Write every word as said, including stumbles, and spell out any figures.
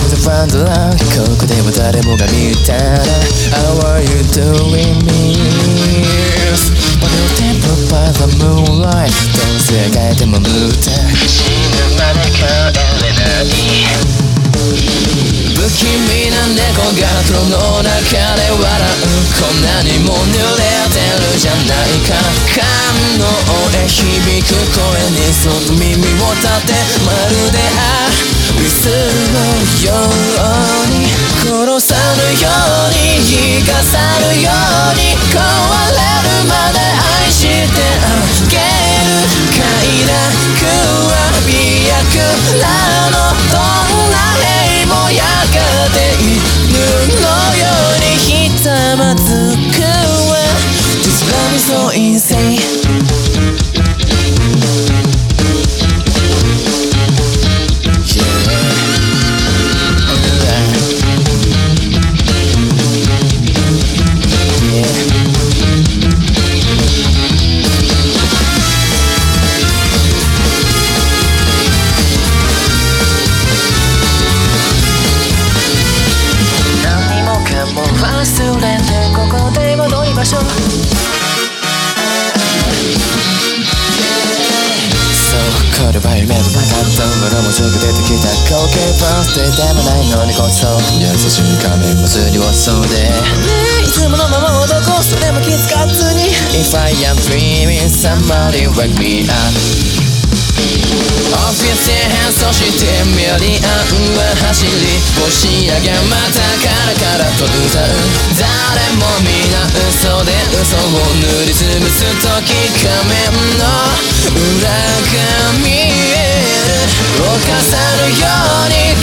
the wonderland ここでも誰もが見たら How are you doing me? But you temper by the moonlight どうせ描いても無駄死ぬまで帰れない不気味な猫が泥の中で笑うこんなにも濡れてるじゃないか観音へ響く声にそっと耳を立てまるでアビスのように殺さぬように生かさぬように壊れるまで愛してあげる快楽は美薬らのどんな塀もやがて犬のようにひたまずくわ This love is so insane忘れてここで戻りましょう そうこれは夢のなかったものもすぐ出てきた光景バースデーでもないのにごちそう優しい仮面もすり忘そうでいつものまま男それも気づかずに If I am dreaming somebody wake me upオフィスへ変装してメリアンは走り星やがまたカラカラと歌う誰も皆嘘で嘘を塗りつぶす時仮面の裏が見える犯さぬように